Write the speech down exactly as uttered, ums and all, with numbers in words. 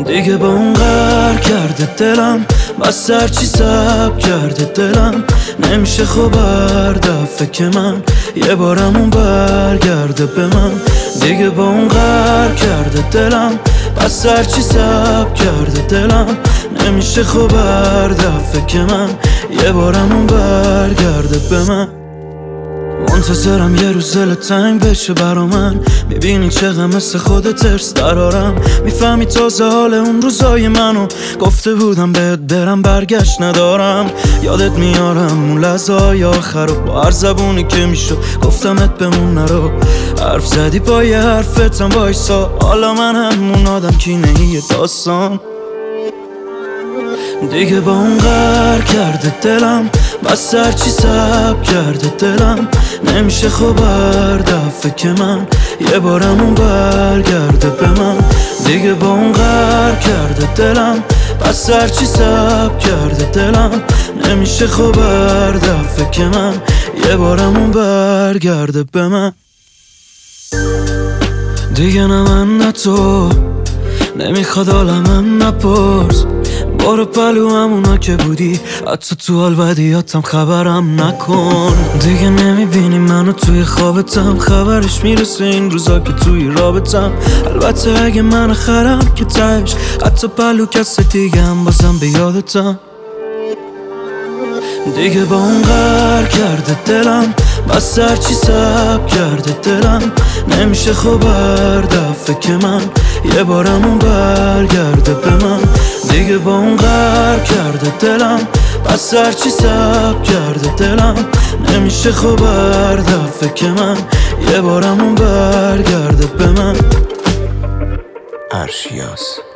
دیگه با اون قهر کرده دلم، بس هرچی سب کرده دلم. نمیشه خوب هر دفعه که من یه بارم اون برگرده به من. دیگه با اون قهر کرده دلم، بس هرچی سب کرده دلم. نمیشه خوب هر دفعه که من یه بارم اون برگرده به من. منتظرم یه روز دل تنگ بشه برا من، میبینی چقدر مثل خودت ترس درارم. میفهمی تازه حال اون روزای منو، گفته بودم بهت برم برگشت ندارم. یادت میارم اون لحظه‌های آخر رو، با هر زبونی که میشد گفتمت بمون نرو. حرف زدی با یه حرفتم وایسا، حالا من همون آدم کی نهی داستان. دیگه با اون قهر کرده دلم، بس هرچی سب کرده دلم. نمیشه خوب هر دفعه که من یه بارم اون برگرده به من. دیگه با اون قهر کرده دلم، بس هرچی سب کرده دلم. نمیشه خوب هر دفعه که من یه بارم اون برگرده به من. دیگه نه من نه تو، نمیخواد عالمم نپرس. برو پلو همونا که بودی، حتی تو حال بدیاتم خبرم نکن. دیگه نمیبینی منو توی خوابتم، خبرش میرسه این روزا که توی رابطم. البته اگه من خرم که تش، حتی پلو کس دیگه هم بازم به یادتم. دیگه با اون قهر کرده دلم، بس هرچی سب کرده دلم. نمیشه خوب هر دفعه که من یه بارم اون برگرده به من. دیگه با اون قهر کرده دلم، بس هرچی سب کرده دلم. نمیشه خوب هر دفعه که من یه بارم اون برگرده به من. عرشیاس